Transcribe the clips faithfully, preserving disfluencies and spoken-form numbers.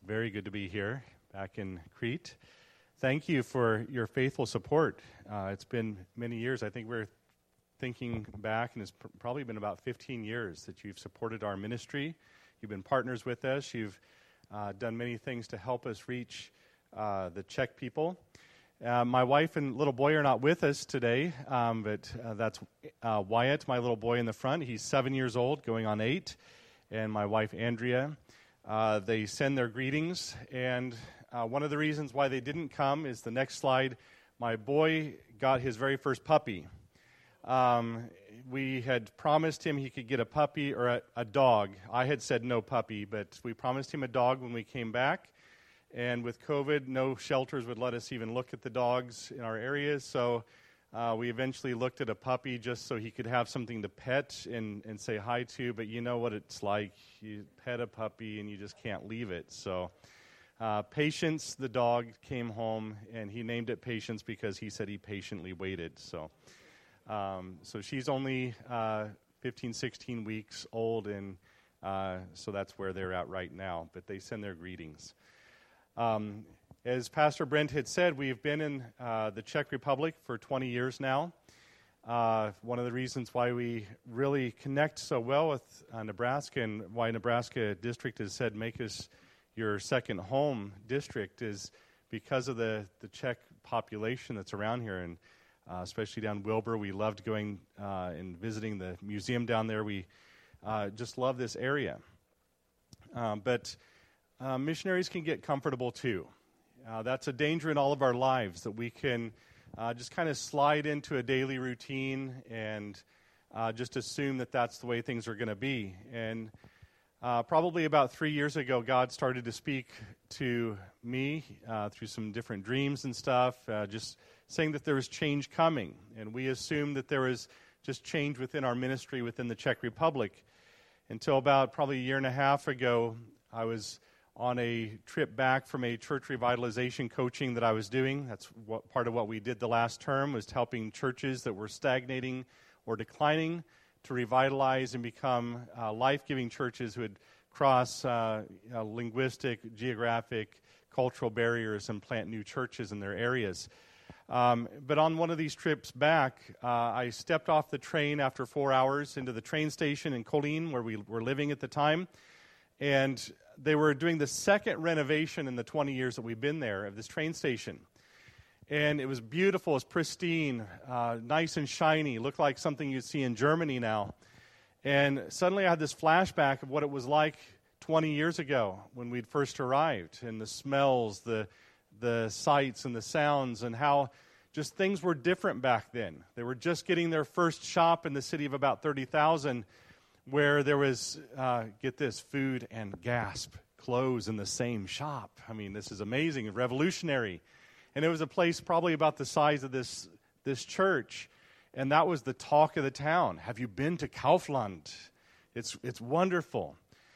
very good to be here back in Crete. Thank you for your faithful support. Uh, it's been many years. I think we're thinking back, and it's pr- probably been about fifteen years that you've supported our ministry. You've been partners with us. You've uh, done many things to help us reach uh, the Czech people. Uh, my wife and little boy are not with us today, um, but uh, that's uh, Wyatt, my little boy in the front. He's seven years old, going on eight, and my wife, Andrea. Uh, they send their greetings, and uh, one of the reasons why they didn't come is the next slide. My boy got his very first puppy. Um, we had promised him he could get a puppy or a, a dog. I had said no puppy, but we promised him a dog when we came back. And with COVID, no shelters would let us even look at the dogs in our areas, so uh, we eventually looked at a puppy just so he could have something to pet and, and say hi to, but you know what it's like. You pet a puppy and you just can't leave it. So uh, Patience, the dog, came home, and he named it Patience because he said he patiently waited. So um, so she's only uh, fifteen, sixteen weeks old, and uh, so that's where they're at right now, but they send their greetings. Um, as Pastor Brent had said, we've been in uh, the Czech Republic for twenty years now. Uh, one of the reasons why we really connect so well with uh, Nebraska, and why Nebraska District has said make us your second home district, is because of the, the Czech population that's around here, and uh, especially down Wilbur. We loved going uh, and visiting the museum down there. We uh, just love this area. Um, but Uh, missionaries can get comfortable too. Uh, that's a danger in all of our lives, that we can uh, just kind of slide into a daily routine and uh, just assume that that's the way things are going to be. And uh, probably about three years ago, God started to speak to me uh, through some different dreams and stuff, uh, just saying that there was change coming. And we assumed that there was just change within our ministry within the Czech Republic. Until about probably a year and a half ago, I was on a trip back from a church revitalization coaching that I was doing. That's what part of what we did the last term, was helping churches that were stagnating or declining to revitalize and become uh, life-giving churches who would cross uh, uh, linguistic, geographic, cultural barriers and plant new churches in their areas. Um, but on one of these trips back, uh, I stepped off the train after four hours into the train station in Kolín, where we were living at the time, and they were doing the second renovation in the twenty years that we've been there of this train station. And it was beautiful, it was pristine, uh, nice and shiny, looked like something you'd see in Germany now. And suddenly I had this flashback of what it was like twenty years ago when we'd first arrived, and the smells, the the sights and the sounds, and how just things were different back then. They were just getting their first shop in the city of about thirty thousand, where there was, uh, get this, food and gasp, clothes in the same shop. I mean, this is amazing, revolutionary. And it was a place probably about the size of this this church, and that was the talk of the town. Have you been to Kaufland? It's it's wonderful.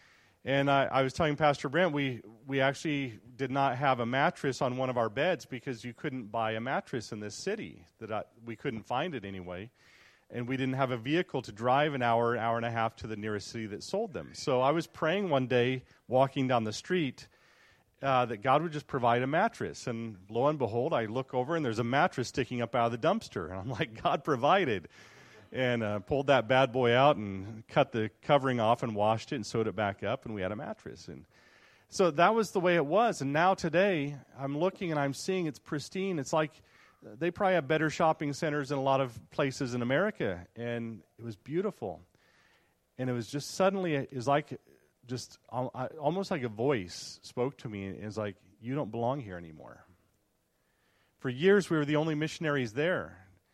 And I, I was telling Pastor Brent, we, we actually did not have a mattress on one of our beds because you couldn't buy a mattress in this city. That I, we couldn't find it anyway. And we didn't have a vehicle to drive an hour, an hour and a half to the nearest city that sold them. So I was praying one day, walking down the street, uh, that God would just provide a mattress. And lo and behold, I look over, and there's a mattress sticking up out of the dumpster. And I'm like, God provided. And uh, pulled that bad boy out and cut the covering off and washed it and sewed it back up, and we had a mattress. And so that was the way it was. And now today, I'm looking and I'm seeing it's pristine. It's like they probably have better shopping centers than a lot of places in America, and it was beautiful. And it was just suddenly, it was like, just almost like a voice spoke to me, and it was like, you don't belong here anymore. For years, we were the only missionaries there,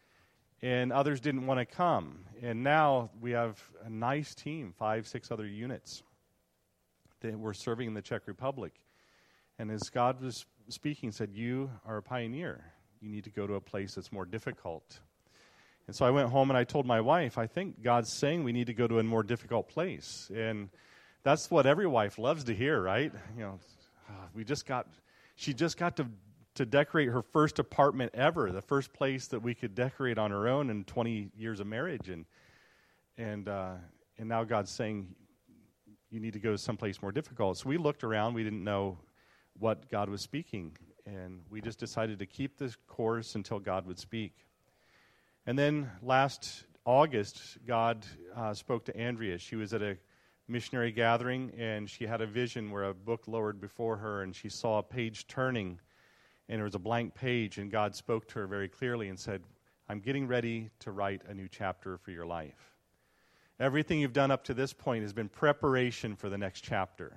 and others didn't want to come. And now we have a nice team, five, six other units that we're serving in the Czech Republic. And as God was speaking, said, you are a pioneer. You need to go to a place that's more difficult. And so I went home and I told my wife, I think God's saying we need to go to a more difficult place. And that's what every wife loves to hear, right? You know, we just got, she just got to, to decorate her first apartment ever, the first place that we could decorate on her own in twenty years of marriage. And and uh, and now God's saying you need to go to someplace more difficult. So we looked around. We didn't know what God was speaking. And we just decided to keep this course until God would speak. And then last August, God uh, spoke to Andrea. She was at a missionary gathering, and she had a vision where a book lowered before her, and she saw a page turning, and there was a blank page, and God spoke to her very clearly and said, I'm getting ready to write a new chapter for your life. Everything you've done up to this point has been preparation for the next chapter.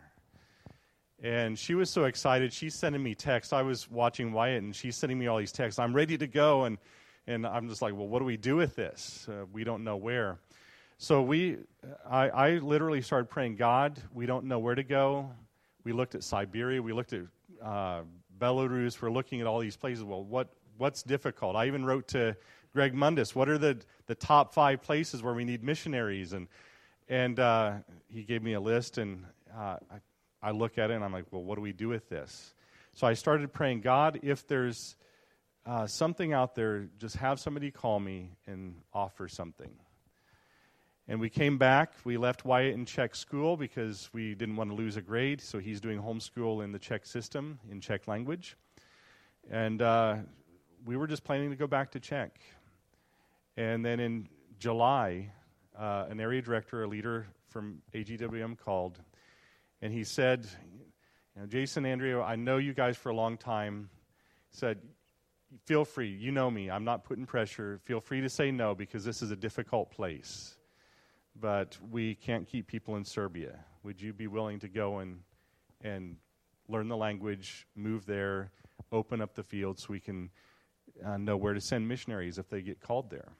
And she was so excited. She's sending me texts. I was watching Wyatt, and she's sending me all these texts. I'm ready to go, and and I'm just like, well, what do we do with this? Uh, we don't know where. So we, I, I literally started praying, God, we don't know where to go. We looked at Siberia. We looked at uh, Belarus. We're looking at all these places. Well, what what's difficult? I even wrote to Greg Mundis, what are the, the top five places where we need missionaries? And and uh, he gave me a list, and uh, I, I look at it, and I'm like, well, what do we do with this? So I started praying, God, if there's uh, something out there, just have somebody call me and offer something. And we came back. We left Wyatt in Czech school because we didn't want to lose a grade, so he's doing homeschool in the Czech system, in Czech language. And uh, we were just planning to go back to Czech. And then in July, uh, an area director, a leader from A G W M called, and he said, you know, Jason, Andrea, I know you guys for a long time. He said, feel free. You know me. I'm not putting pressure. Feel free to say no because this is a difficult place. But we can't keep people in Serbia. Would you be willing to go and and learn the language, move there, open up the field so we can uh, know where to send missionaries if they get called there?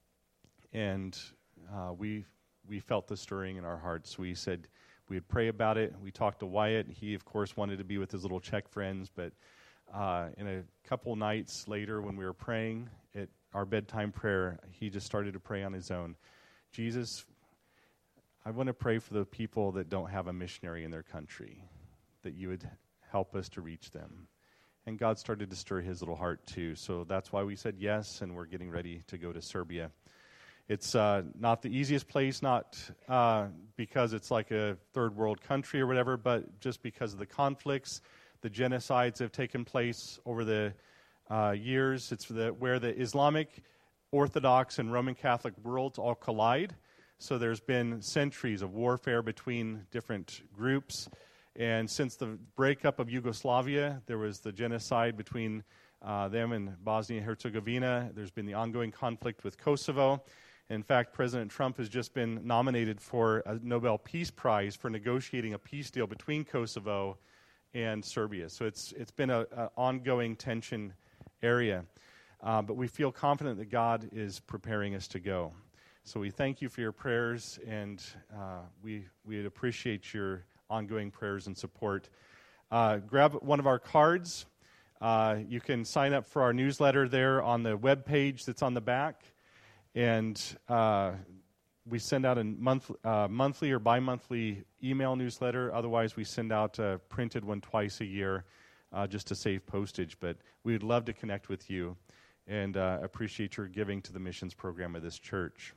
And uh, we we felt the stirring in our hearts. We said we would pray about it. We talked to Wyatt. He, of course, wanted to be with his little Czech friends. But uh, in a couple nights later when we were praying at our bedtime prayer, he just started to pray on his own. Jesus, I want to pray for the people that don't have a missionary in their country, that you would help us to reach them. And God started to stir his little heart too. So that's why we said yes, and we're getting ready to go to Serbia. It's uh, not the easiest place, not uh, because it's like a third world country or whatever, but just because of the conflicts, the genocides that have taken place over the uh, years. It's the, where the Islamic, Orthodox, and Roman Catholic worlds all collide. So there's been centuries of warfare between different groups. And since the breakup of Yugoslavia, there was the genocide between uh, them and Bosnia and Herzegovina. There's been the ongoing conflict with Kosovo. In fact, President Trump has just been nominated for a Nobel Peace Prize for negotiating a peace deal between Kosovo and Serbia. So it's it's been an ongoing tension area. Uh, but we feel confident that God is preparing us to go. So we thank you for your prayers, and uh, we we appreciate your ongoing prayers and support. Uh, grab one of our cards. Uh, you can sign up for our newsletter there on the web page that's on the back, and uh, we send out a month, uh, monthly or bi-monthly email newsletter. Otherwise, we send out a printed one twice a year uh, just to save postage. But we would love to connect with you and uh, appreciate your giving to the missions program of this church.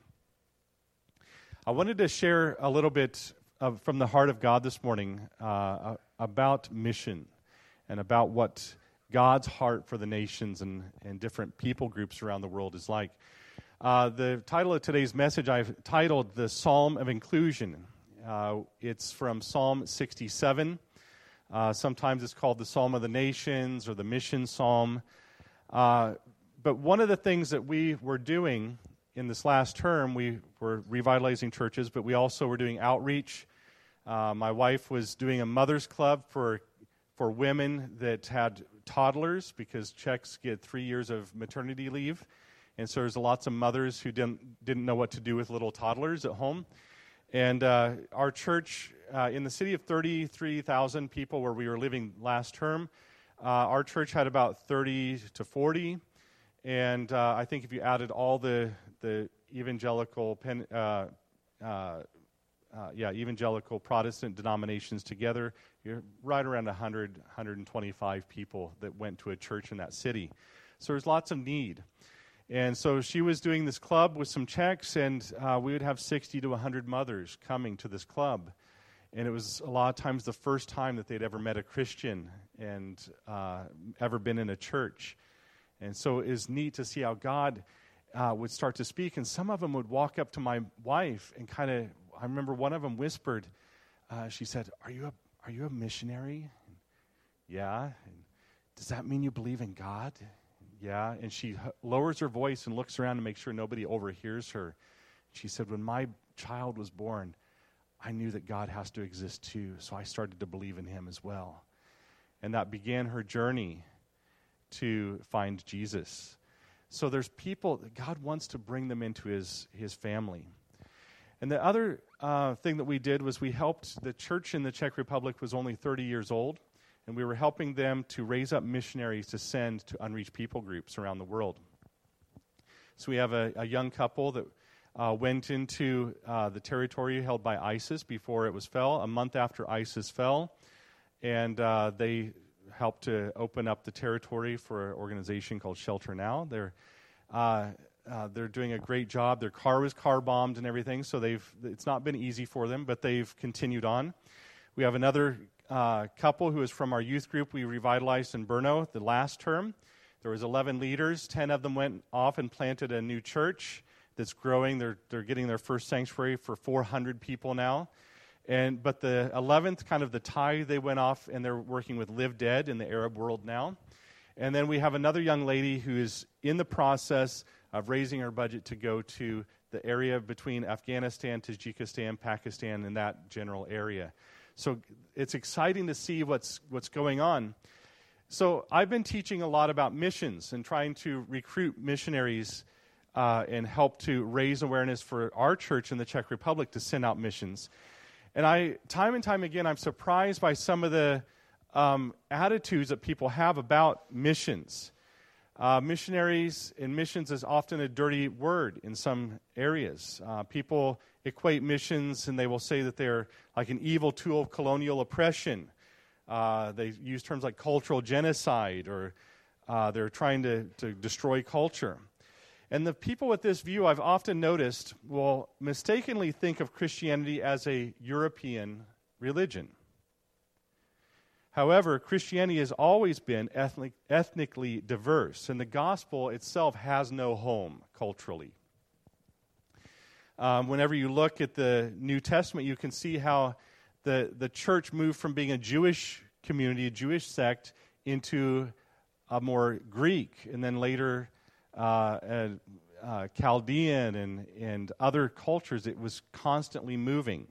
I wanted to share a little bit of, from the heart of God this morning uh, about mission and about what God's heart for the nations and, and different people groups around the world is like. Uh, the title of today's message I've titled The Psalm of Inclusion. Uh, it's from Psalm sixty-seven. Uh, sometimes it's called the Psalm of the Nations or the Mission Psalm. Uh, but one of the things that we were doing in this last term, we were revitalizing churches, but we also were doing outreach. Uh, my wife was doing a mother's club for for women that had toddlers, because Czechs get three years of maternity leave. And so there's lots of mothers who didn't didn't know what to do with little toddlers at home. And uh, our church, uh, in the city of thirty-three thousand people where we were living last term, uh, our church had about thirty to forty. And uh, I think if you added all the the evangelical, pen, uh, uh, uh, yeah, evangelical Protestant denominations together, you're right around one hundred, one hundred twenty-five people that went to a church in that city. So there's lots of need. And so she was doing this club with some Czechs, and uh, we would have sixty to one hundred mothers coming to this club. And it was a lot of times the first time that they'd ever met a Christian and uh, ever been in a church. And so it was neat to see how God uh, would start to speak. And some of them would walk up to my wife and kind of, I remember one of them whispered, uh, she said, are you a, are you a missionary? And, yeah. And, does that mean you believe in God? Yeah. And she h- lowers her voice and looks around to make sure nobody overhears her. She said, when my child was born, I knew that God has to exist too, so I started to believe in him as well. And that began her journey to find Jesus. So there's people that God wants to bring them into his, his family. And the other uh, thing that we did was we helped, the church in the Czech Republic was only thirty years old, and we were helping them to raise up missionaries to send to unreached people groups around the world. So we have a, a young couple that Uh, went into uh, the territory held by ISIS before it was fell, a month after ISIS fell, and uh, they helped to open up the territory for an organization called Shelter Now. They're uh, uh, they're doing a great job. Their car was car bombed and everything, so they've it's not been easy for them, but they've continued on. We have another uh, couple who is from our youth group we revitalized in Brno the last term. There was eleven leaders. ten of them went off and planted a new church that's growing. They're they're getting their first sanctuary for four hundred people now. And but the eleventh, kind of the tie, they went off and they're working with Live Dead in the Arab world now. And then we have another young lady who is in the process of raising her budget to go to the area between Afghanistan, Tajikistan, Pakistan, and that general area. So it's exciting to see what's what's going on. So I've been teaching a lot about missions and trying to recruit missionaries Uh, and help to raise awareness for our church in the Czech Republic to send out missions. And I, time and time again, I'm surprised by some of the um, attitudes that people have about missions. Uh, missionaries and missions is often a dirty word in some areas. Uh, people equate missions and they will say that they're like an evil tool of colonial oppression. Uh, they use terms like cultural genocide, or uh, they're trying to, to destroy culture. And the people with this view, I've often noticed, will mistakenly think of Christianity as a European religion. However, Christianity has always been ethnic, ethnically diverse, and the gospel itself has no home culturally. Um, whenever you look at the New Testament, you can see how the, the church moved from being a Jewish community, a Jewish sect, into a more Greek, and then later Uh, and, uh, Chaldean and, and other cultures. It was constantly moving.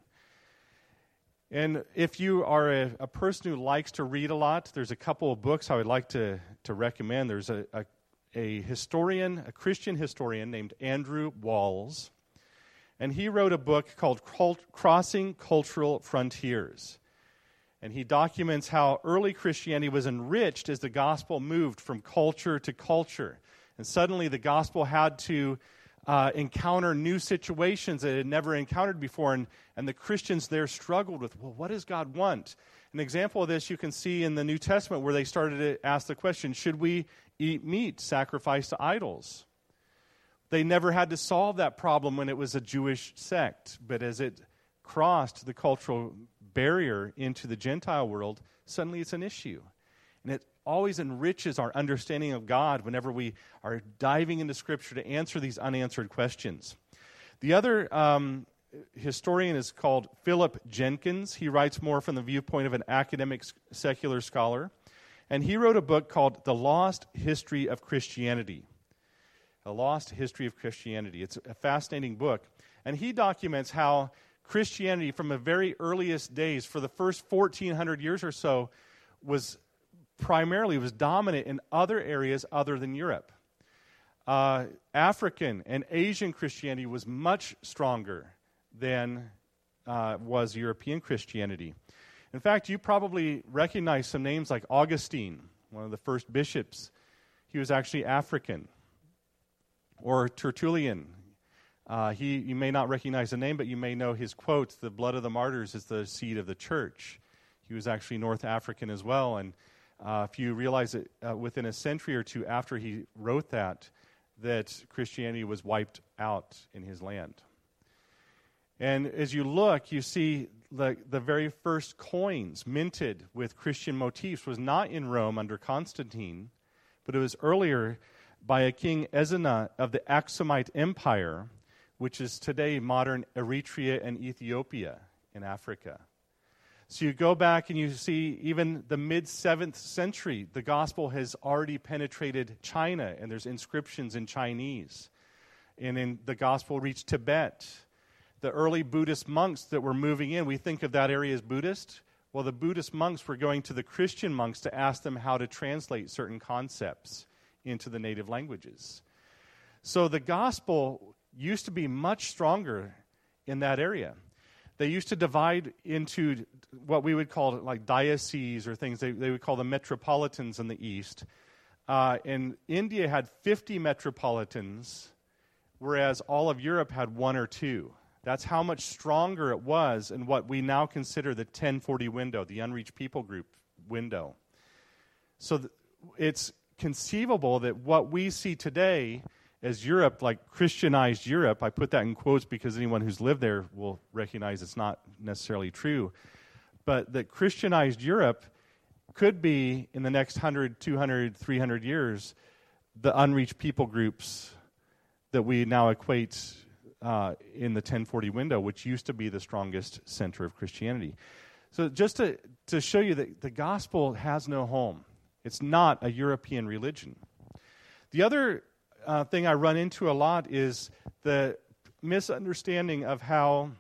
And if you are a, a person who likes to read a lot, there's a couple of books I would like to, to recommend. There's a, a, a historian, a Christian historian named Andrew Walls, and he wrote a book called Cult- Crossing Cultural Frontiers. And he documents how early Christianity was enriched as the gospel moved from culture to culture. And suddenly the gospel had to uh, encounter new situations that it had never encountered before. And, and the Christians there struggled with, well, what does God want? An example of this you can see in the New Testament, where they started to ask the question, should we eat meat sacrificed to idols? They never had to solve that problem when it was a Jewish sect. But as it crossed the cultural barrier into the Gentile world, suddenly it's an issue. And it always enriches our understanding of God whenever we are diving into Scripture to answer these unanswered questions. The other um, historian is called Philip Jenkins. He writes more from the viewpoint of an academic secular scholar. And he wrote a book called The Lost History of Christianity. A Lost History of Christianity. It's a fascinating book. And he documents how Christianity, from the very earliest days, for the first fourteen hundred years or so, was primarily was dominant in other areas other than Europe. Uh, African and Asian Christianity was much stronger than uh, was European Christianity. In fact, you probably recognize some names like Augustine, one of the first bishops. He was actually African. Or Tertullian. Uh, he, you may not recognize the name, but you may know his quote, "The blood of the martyrs is the seed of the church." He was actually North African as well, and Uh, if you realize that uh, within a century or two after he wrote that, that Christianity was wiped out in his land. And as you look, you see the, the very first coins minted with Christian motifs was not in Rome under Constantine, but it was earlier by a king Ezana of the Aksumite Empire, which is today modern Eritrea and Ethiopia in Africa. So you go back and you see even the mid-seventh century, the gospel has already penetrated China, and there's inscriptions in Chinese. And in the gospel reached Tibet. The early Buddhist monks that were moving in, we think of that area as Buddhist. Well, the Buddhist monks were going to the Christian monks to ask them how to translate certain concepts into the native languages. So the gospel used to be much stronger in that area. They used to divide into what we would call like dioceses or things. They, they would call them metropolitans in the east. Uh, and India had fifty metropolitans, whereas all of Europe had one or two. That's how much stronger it was in what we now consider the ten forty window, the unreached people group window. So th- it's conceivable that what we see today as Europe, like Christianized Europe, I put that in quotes because anyone who's lived there will recognize it's not necessarily true, but that Christianized Europe could be, in the next one hundred, two hundred, three hundred years, the unreached people groups that we now equate uh, in the ten forty window, which used to be the strongest center of Christianity. So just to, to show you that the gospel has no home. It's not a European religion. The other uh, thing I run into a lot is the misunderstanding of how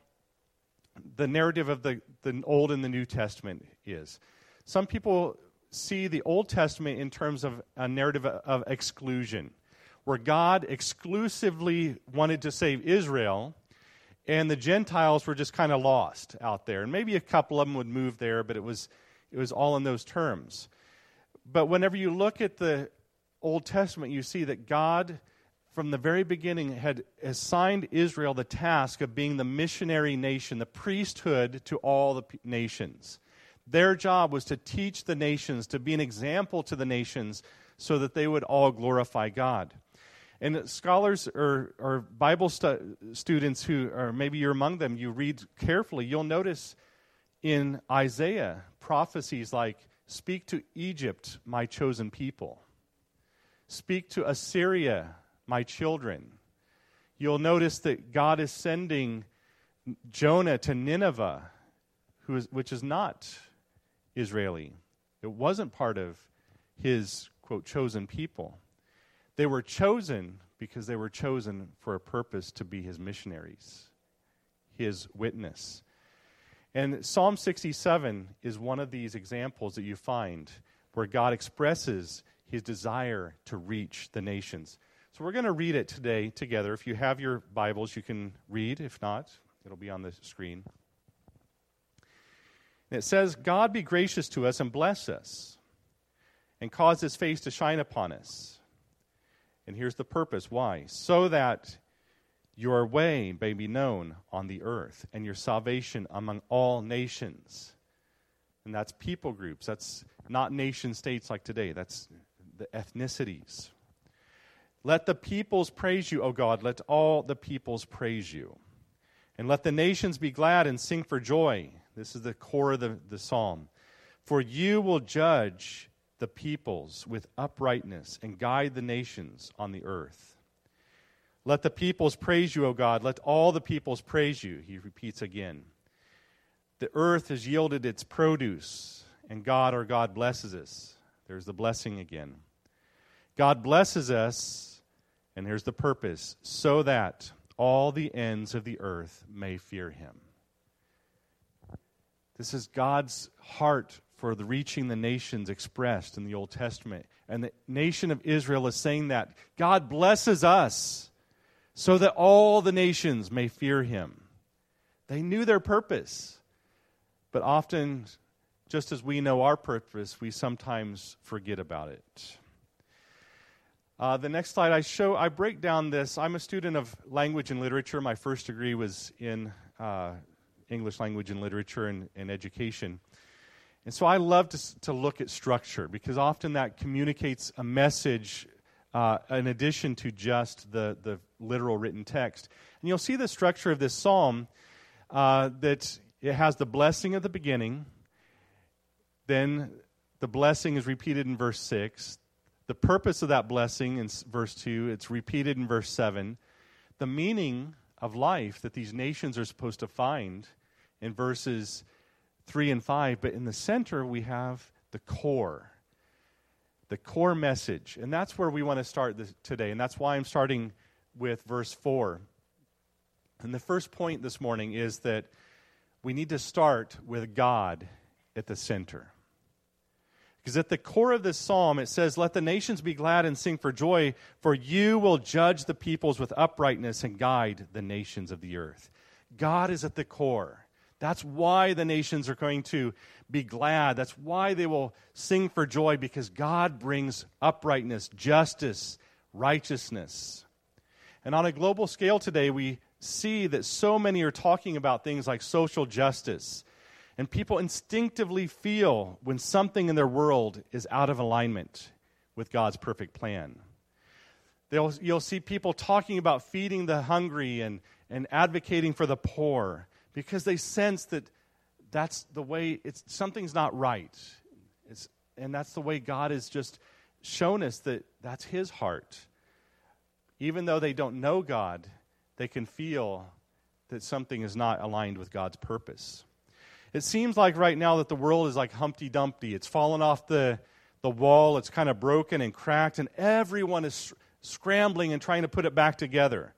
the narrative of the, the Old and the New Testament is. Some people see the Old Testament in terms of a narrative of exclusion, where God exclusively wanted to save Israel, and the Gentiles were just kind of lost out there. And maybe a couple of them would move there, but it was it was all in those terms. But whenever you look at the Old Testament, you see that God, from the very beginning, had assigned Israel the task of being the missionary nation, the priesthood to all the p- nations. Their job was to teach the nations, to be an example to the nations, so that they would all glorify God. And scholars or, or Bible stu- students who, or maybe you're among them, you read carefully, you'll notice in Isaiah prophecies like, "Speak to Egypt, my chosen people. Speak to Assyria, my children." You'll notice that God is sending Jonah to Nineveh, who is, which is not Israeli. It wasn't part of his, quote, chosen people. They were chosen because they were chosen for a purpose to be his missionaries, his witness. And Psalm sixty-seven is one of these examples that you find where God expresses his desire to reach the nations. So we're going to read it today together. If you have your Bibles, you can read. If not, it'll be on the screen. And it says, "God be gracious to us and bless us, and cause his face to shine upon us." And here's the purpose. Why? "So that your way may be known on the earth, and your salvation among all nations." And that's people groups. That's not nation states like today. That's the ethnicities. "Let the peoples praise you, O God. Let all the peoples praise you. And let the nations be glad and sing for joy." This is the core of the, the psalm. "For you will judge the peoples with uprightness and guide the nations on the earth. Let the peoples praise you, O God. Let all the peoples praise you." He repeats again. "The earth has yielded its produce, and God, our God, blesses us." There's the blessing again. "God blesses us," and here's the purpose, "so that all the ends of the earth may fear him." This is God's heart for the reaching the nations expressed in the Old Testament. And the nation of Israel is saying that God blesses us so that all the nations may fear him. They knew their purpose. But often, just as we know our purpose, we sometimes forget about it. Uh, the next slide I show, I break down this. I'm a student of language and literature. My first degree was in uh, English language and literature and, and education. And so I love to, to look at structure because often that communicates a message uh, in addition to just the, the literal written text. And you'll see the structure of this psalm uh, that it has the blessing at the beginning. Then the blessing is repeated in verse six. The purpose of that blessing in verse two, it's repeated in verse seven. The meaning of life that these nations are supposed to find in verses three and five. But in the center, we have the core. The core message. And that's where we want to start this today. And that's why I'm starting with verse four. And the first point this morning is that we need to start with God at the center. Because at the core of this psalm, it says, "Let the nations be glad and sing for joy, for you will judge the peoples with uprightness and guide the nations of the earth." God is at the core. That's why the nations are going to be glad. That's why they will sing for joy, because God brings uprightness, justice, righteousness. And on a global scale today, we see that so many are talking about things like social justice. And people instinctively feel when something in their world is out of alignment with God's perfect plan. They'll, you'll see people talking about feeding the hungry and, and advocating for the poor because they sense that that's the way, it's something's not right. It's, and that's the way God has just shown us that that's His heart. Even though they don't know God, they can feel that something is not aligned with God's purpose. It seems like right now that the world is like Humpty Dumpty. It's fallen off the, the wall. It's kind of broken and cracked, and everyone is sc- scrambling and trying to put it back together.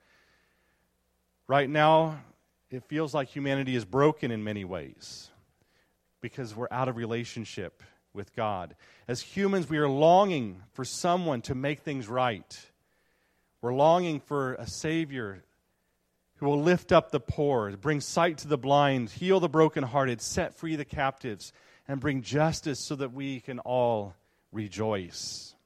Right now, it feels like humanity is broken in many ways because we're out of relationship with God. As humans, we are longing for someone to make things right. We're longing for a Savior who will lift up the poor, bring sight to the blind, heal the brokenhearted, set free the captives, and bring justice so that we can all rejoice.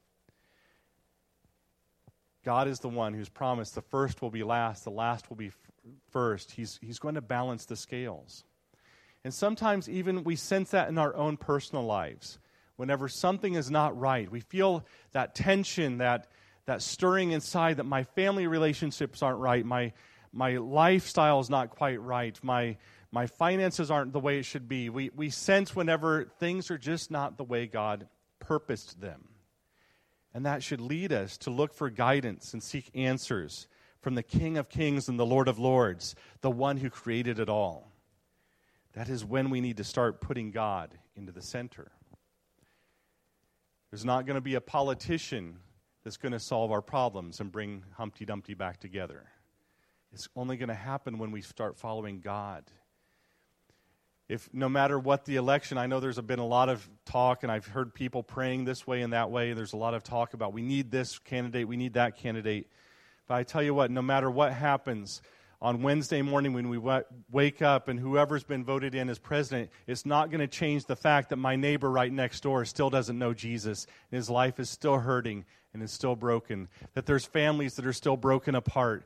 God is the one who's promised the first will be last, the last will be f- first. He's, he's going to balance the scales. And sometimes even we sense that in our own personal lives. Whenever something is not right, we feel that tension, that, that stirring inside that my family relationships aren't right, my My lifestyle is not quite right. My my finances aren't the way it should be. We we sense whenever things are just not the way God purposed them. And that should lead us to look for guidance and seek answers from the King of Kings and the Lord of Lords, the one who created it all. That is when we need to start putting God into the center. There's not going to be a politician that's going to solve our problems and bring Humpty Dumpty back together. It's only going to happen when we start following God. If no matter what the election, I know there's been a lot of talk, and I've heard people praying this way and that way. There's a lot of talk about we need this candidate, we need that candidate. But I tell you what, no matter what happens on Wednesday morning when we w- wake up and whoever's been voted in as president, it's not going to change the fact that my neighbor right next door still doesn't know Jesus, and his life is still hurting and is still broken, that there's families that are still broken apart.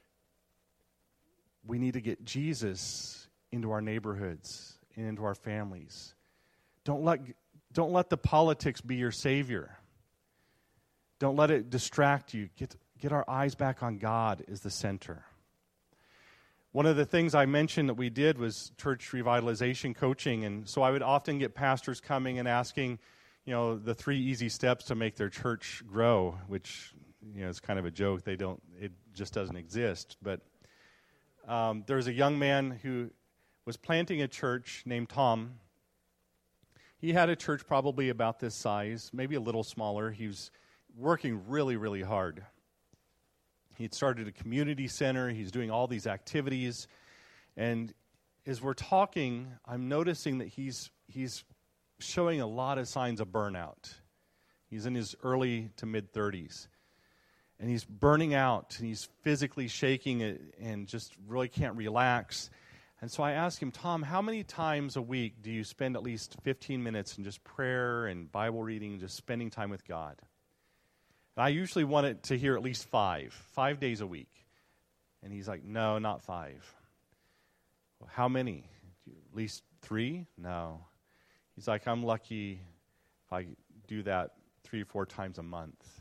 We need to get Jesus into our neighborhoods and into our families. Don't let, don't let the politics be your savior. Don't let it distract you. Get, get our eyes back on God as the center. One of the things I mentioned that we did was church revitalization coaching, and so I would often get pastors coming and asking, you know, the three easy steps to make their church grow, which, you know, is kind of a joke. They don't, it just doesn't exist, but Um, there was a young man who was planting a church named Tom. He had a church probably about this size, maybe a little smaller. He was working really, really hard. He had started a community center. He's doing all these activities. And as we're talking, I'm noticing that he's he's showing a lot of signs of burnout. He's in his early to mid-thirties. And he's burning out, and he's physically shaking it and just really can't relax. And so I asked him, Tom, how many times a week do you spend at least fifteen minutes in just prayer and Bible reading, just spending time with God? And I usually want it to hear at least five, five days a week. And he's like, no, not five. Well, how many? At least three? No. He's like, I'm lucky if I do that three or four times a month.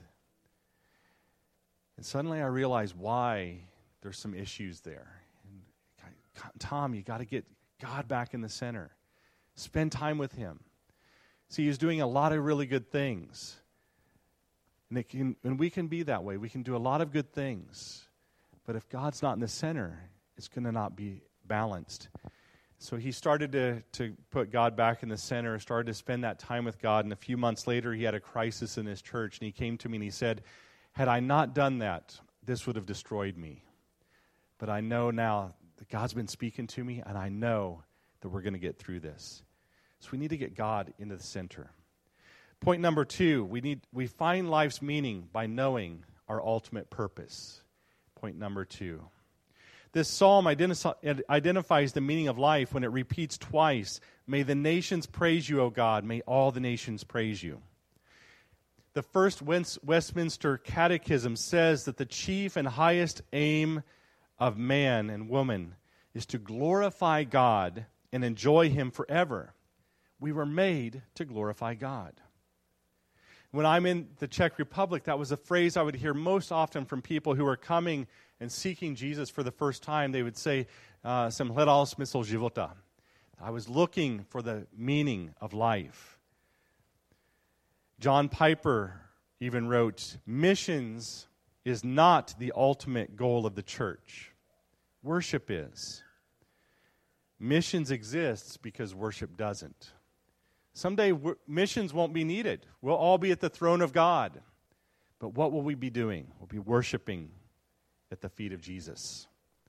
And suddenly I realized why there's some issues there. And, Tom, you got to get God back in the center. Spend time with him. See, he's doing a lot of really good things. And, it can, and we can be that way. We can do a lot of good things. But if God's not in the center, it's going to not be balanced. So he started to, to put God back in the center, started to spend that time with God. And a few months later, he had a crisis in his church. And he came to me and he said, had I not done that, this would have destroyed me. But I know now that God's been speaking to me, and I know that we're going to get through this. So we need to get God into the center. Point number two, we need we find life's meaning by knowing our ultimate purpose. Point number two. This psalm identi- identifies the meaning of life when it repeats twice, may the nations praise you, O God, may all the nations praise you. The first Westminster Catechism says that the chief and highest aim of man and woman is to glorify God and enjoy him forever. We were made to glorify God. When I'm in the Czech Republic, that was a phrase I would hear most often from people who were coming and seeking Jesus for the first time. They would say, uh, "Jsem hledal smysl života." I was looking for the meaning of life. John Piper even wrote, missions is not the ultimate goal of the church. Worship is. Missions exists because worship doesn't. Someday w- missions won't be needed. We'll all be at the throne of God. But what will we be doing? We'll be worshiping at the feet of Jesus.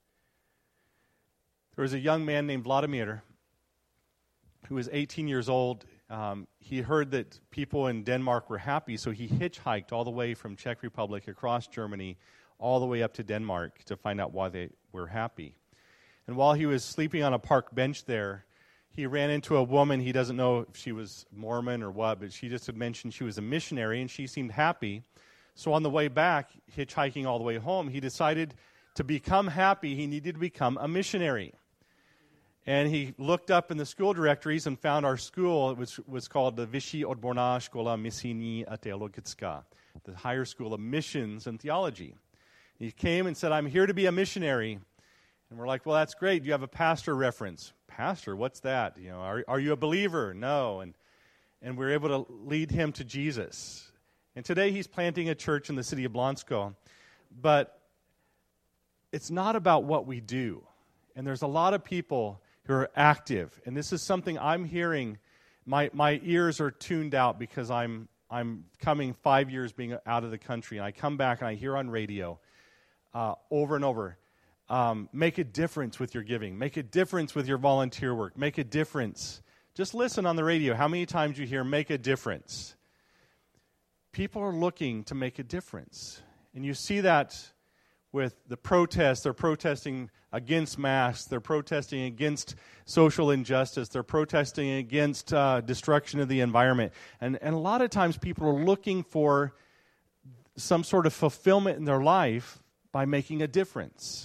There was a young man named Vladimir who was eighteen years old. Um, he heard that people in Denmark were happy, so he hitchhiked all the way from Czech Republic across Germany all the way up to Denmark to find out why they were happy. And while he was sleeping on a park bench there, he ran into a woman. He doesn't know if she was Mormon or what, but she just had mentioned she was a missionary, and she seemed happy. So on the way back, hitchhiking all the way home, he decided to become happy, he needed to become a missionary. And he looked up in the school directories and found our school, which was called the Vyšší odborná škola misijní a teologická, the higher school of missions and theology. He came and said, I'm here to be a missionary. And we're like, well, that's great. Do you have a pastor reference? Pastor, what's that? You know, are, are you a believer? No. And and we were able to lead him to Jesus. And today he's planting a church in the city of Blansko. But it's not about what we do. And there's a lot of people who are active. And this is something I'm hearing. My my ears are tuned out because I'm I'm coming five years being out of the country. And I come back and I hear on radio uh, over and over, Um, make a difference with your giving. Make a difference with your volunteer work. Make a difference. Just listen on the radio. How many times you hear, make a difference? People are looking to make a difference. And you see that with the protests. They're protesting against masks. They're protesting against social injustice. They're protesting against uh, destruction of the environment. And, and a lot of times people are looking for some sort of fulfillment in their life by making a difference.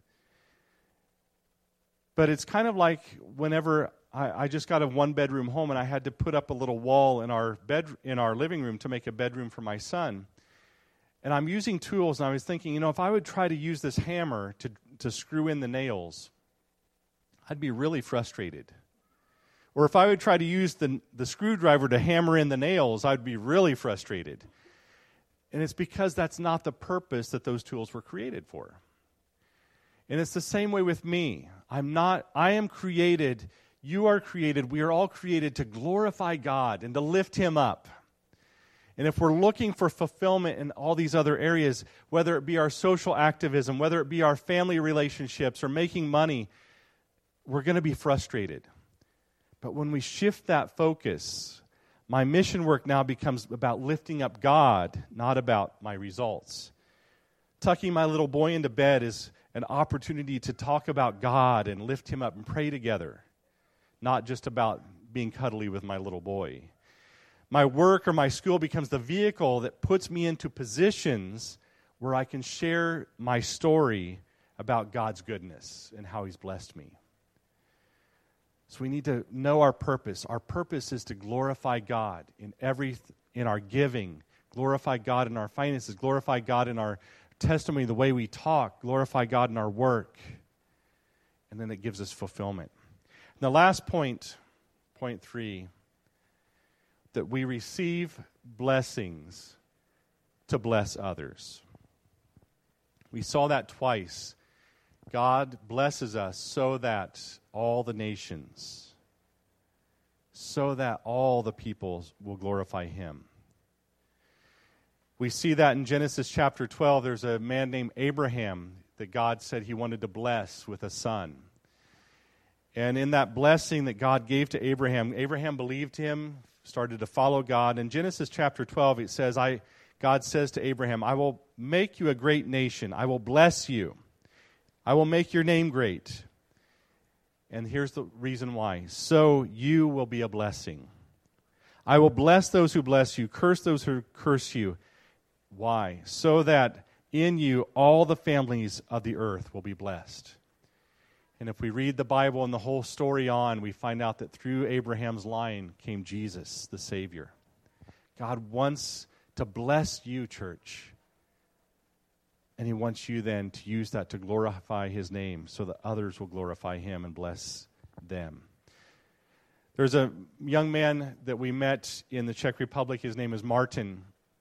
But it's kind of like whenever I, I just got a one-bedroom home and I had to put up a little wall in our bed in our living room to make a bedroom for my son. And I'm using tools, and I was thinking, you know, if I would try to use this hammer to, to screw in the nails, I'd be really frustrated. Or if I would try to use the, the screwdriver to hammer in the nails, I'd be really frustrated. And it's because that's not the purpose that those tools were created for. And it's the same way with me. I'm not, I am created, you are created, we are all created to glorify God and to lift Him up. And if we're looking for fulfillment in all these other areas, whether it be our social activism, whether it be our family relationships or making money, we're going to be frustrated. But when we shift that focus, my mission work now becomes about lifting up God, not about my results. Tucking my little boy into bed is an opportunity to talk about God and lift Him up and pray together, not just about being cuddly with my little boy. My work or my school becomes the vehicle that puts me into positions where I can share my story about God's goodness and how He's blessed me. So we need to know our purpose. Our purpose is to glorify God in every in our giving, glorify God in our finances, glorify God in our testimony, the way we talk, glorify God in our work. And then it gives us fulfillment. the last point, point three, that we receive blessings to bless others. We saw that twice. God blesses us so that all the nations, so that all the peoples will glorify him. We see that in Genesis chapter twelve. There's a man named Abraham that God said he wanted to bless with a son. And in that blessing that God gave to Abraham, Abraham believed him, started to follow God. In Genesis chapter twelve, it says, "I God says to Abraham, I will make you a great nation. I will bless you. I will make your name great." And here's the reason why. "So you will be a blessing. I will bless those who bless you, curse those who curse you." Why? "So that in you all the families of the earth will be blessed." And if we read the Bible and the whole story on, we find out that through Abraham's line came Jesus, the Savior. God wants to bless you, church. And he wants you then to use that to glorify his name so that others will glorify him and bless them. There's a young man that we met in the Czech Republic. His name is Martin.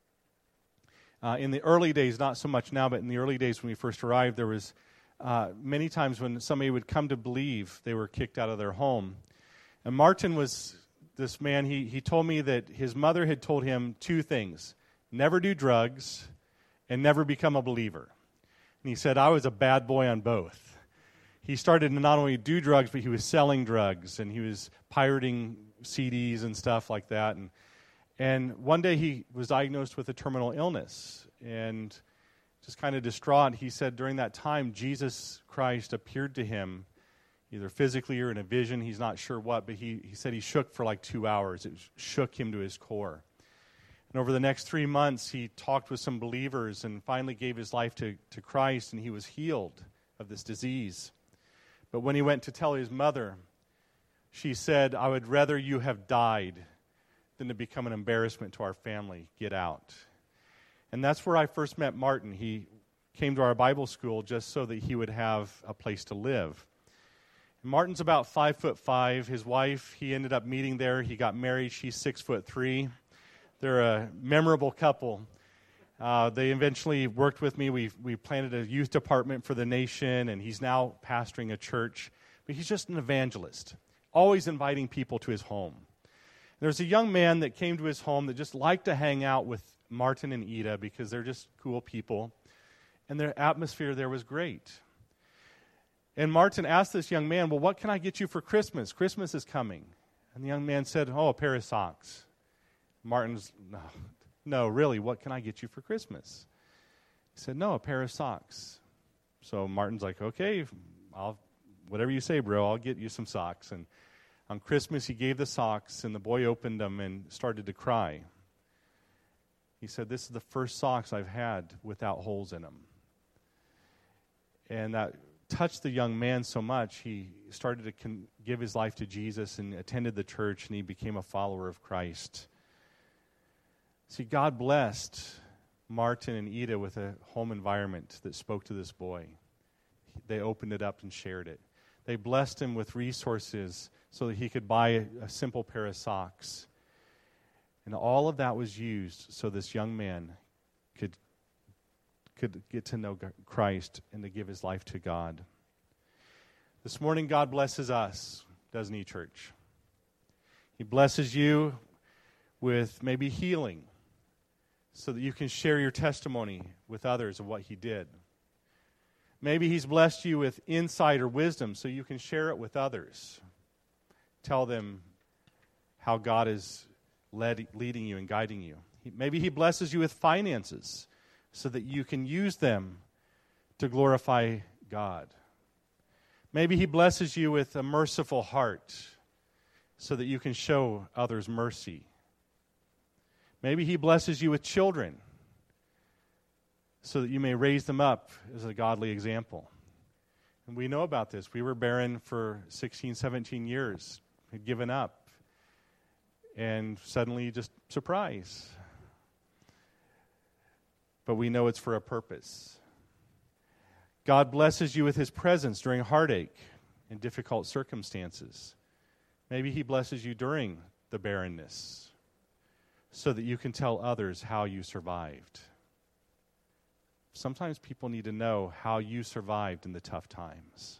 Uh, in the early days, not so much now, but in the early days when we first arrived, there was uh, many times when somebody would come to believe, they were kicked out of their home. And Martin was this man, he, he told me that his mother had told him two things: never do drugs and never become a believer. And he said, I was a bad boy on both. He started to not only do drugs, but he was selling drugs, and he was pirating C Ds and stuff like that. And and one day he was diagnosed with a terminal illness, and just kind of distraught, he said during that time, Jesus Christ appeared to him, either physically or in a vision, he's not sure what, but he, he said he shook for like two hours. It shook him to his core. And over the next three months, he talked with some believers and finally gave his life to, to Christ, and he was healed of this disease. But when he went to tell his mother, she said, I would rather you have died than to become an embarrassment to our family. Get out. And that's where I first met Martin. He came to our Bible school just so that he would have a place to live. And Martin's about five foot five. His wife, he ended up meeting there. He got married. She's six foot three. They're a memorable couple. Uh, they eventually worked with me. We we planted a youth department for the nation, and he's now pastoring a church. But he's just an evangelist, always inviting people to his home. There's a young man that came to his home that just liked to hang out with Martin and Ida because they're just cool people, and their atmosphere there was great. And Martin asked this young man, well, what can I get you for Christmas? Christmas is coming. And the young man said, oh, a pair of socks. Martin's, no, no, really, what can I get you for Christmas? He said, no, a pair of socks. So Martin's like, okay, I'll, whatever you say, bro, I'll get you some socks. And on Christmas, he gave the socks, and the boy opened them and started to cry. He said, this is the first socks I've had without holes in them. And that touched the young man so much, he started to con- give his life to Jesus and attended the church, and he became a follower of Christ. See, God blessed Martin and Ida with a home environment that spoke to this boy. They opened it up and shared it. They blessed him with resources so that he could buy a, a simple pair of socks. And all of that was used so this young man could, could get to know Christ and to give his life to God. This morning, God blesses us, doesn't he, church? He blesses you with maybe healing so that you can share your testimony with others of what he did. Maybe he's blessed you with insight or wisdom so you can share it with others. Tell them how God is led, leading you and guiding you. He, maybe he blesses you with finances so that you can use them to glorify God. Maybe he blesses you with a merciful heart so that you can show others mercy. Maybe he blesses you with children so that you may raise them up as a godly example. And we know about this. We were barren for sixteen, seventeen years, had given up, and suddenly just surprise. But we know it's for a purpose. God blesses you with his presence during heartache and difficult circumstances Maybe he blesses you during the barrenness so that you can tell others how you survived. Sometimes people need to know how you survived in the tough times.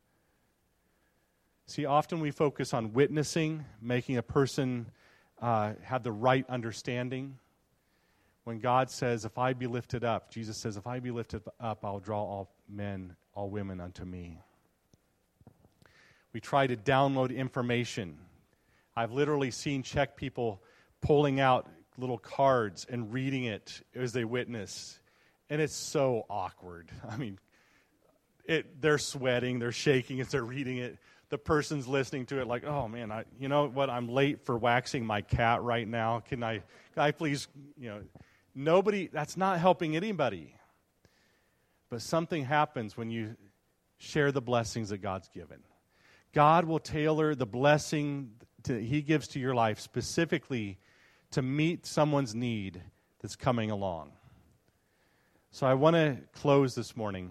See, often we focus on witnessing, making a person uh, have the right understanding. When God says, if I be lifted up, Jesus says, if I be lifted up, I'll draw all men, all women unto me. We try to download information. I've literally seen Czech people pulling out little cards and reading it as they witness. And it's so awkward. I mean, it, they're sweating, they're shaking as they're reading it. The person's listening to it like, oh man, I, you know what? I'm late for waxing my cat right now. Can I, can I please, you know, nobody, that's not helping anybody. But something happens when you share the blessings that God's given. God will tailor the blessing that he gives to your life specifically to meet someone's need that's coming along. So I want to close this morning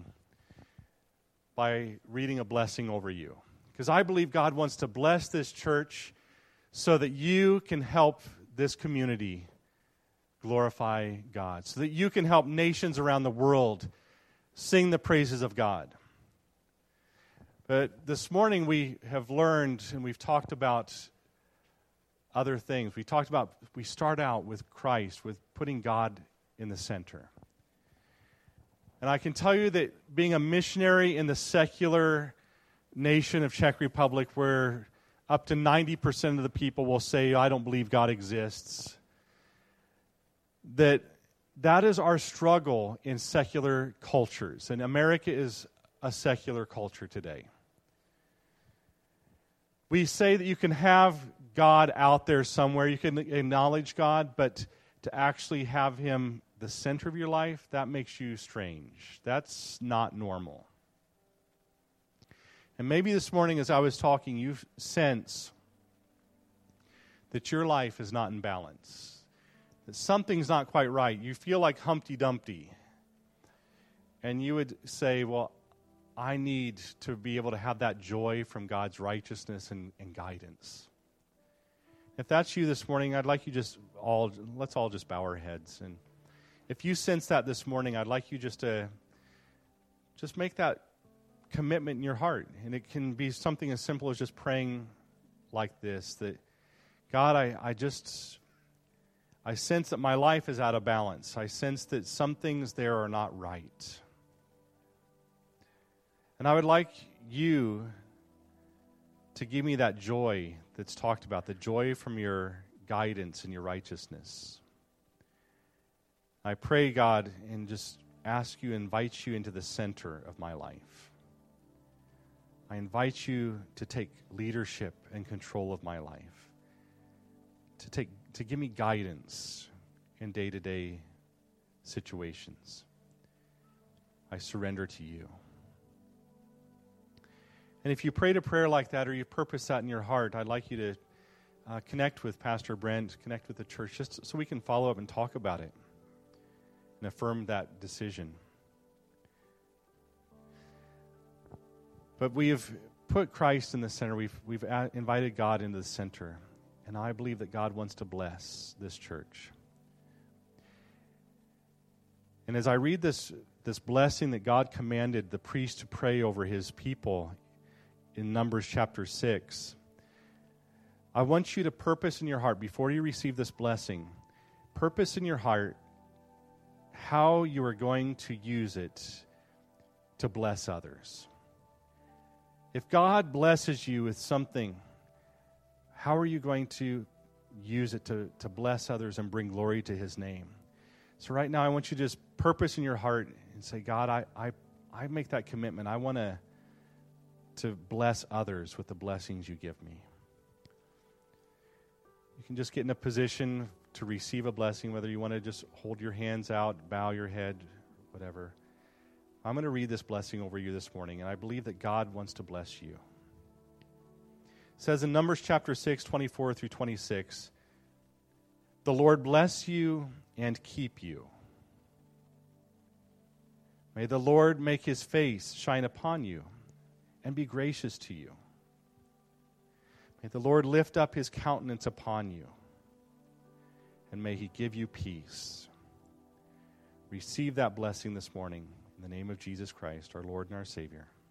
by reading a blessing over you. Because I believe God wants to bless this church so that you can help this community glorify God. So that you can help nations around the world sing the praises of God. But this morning we have learned and we've talked about other things. We talked about, we start out with Christ, with putting God in the center. And I can tell you that being a missionary in the secular nation of Czech Republic, where up to ninety percent of the people will say, I don't believe God exists, that that is our struggle in secular cultures. And America is a secular culture today. We say that you can have God out there somewhere, you can acknowledge God, but to actually have him the center of your life, that makes you strange. That's not normal. And maybe this morning as I was talking, you sense that your life is not in balance, that something's not quite right. You feel like Humpty Dumpty. And you would say, well, I need to be able to have that joy from God's righteousness and, and guidance. If that's you this morning, I'd like you just all, let's all just bow our heads. And if you sense that this morning, I'd like you just to just make that commitment in your heart. And it can be something as simple as just praying like this, that God, I, I just, I sense that my life is out of balance. I sense that some things there are not right. And I would like you to give me that joy that's talked about, the joy from your guidance and your righteousness. I pray, God, and just ask you, invite you into the center of my life. I invite you to take leadership and control of my life, to take to give me guidance in day-to-day situations. I surrender to you. And if you prayed a prayer like that or you purpose that in your heart, I'd like you to uh, connect with Pastor Brent, connect with the church, just so we can follow up and talk about it and affirm that decision. But we have put Christ in the center. We've, we've a- invited God into the center. And I believe that God wants to bless this church. And as I read this, this blessing that God commanded the priest to pray over his people in Numbers chapter six, I want you to purpose in your heart, before you receive this blessing, purpose in your heart how you are going to use it to bless others. If God blesses you with something, how are you going to use it to, to bless others and bring glory to his name? So right now I want you to just purpose in your heart and say, God, I I, I make that commitment. I want to to bless others with the blessings you give me. You can just get in a position to receive a blessing, whether you want to just hold your hands out, bow your head, whatever. I'm going to read this blessing over you this morning, and I believe that God wants to bless you. It says in Numbers chapter six, twenty-four through twenty-six, the Lord bless you and keep you. May the Lord make his face shine upon you and be gracious to you. May the Lord lift up his countenance upon you, and may he give you peace. Receive that blessing this morning in the name of Jesus Christ, our Lord and our Savior.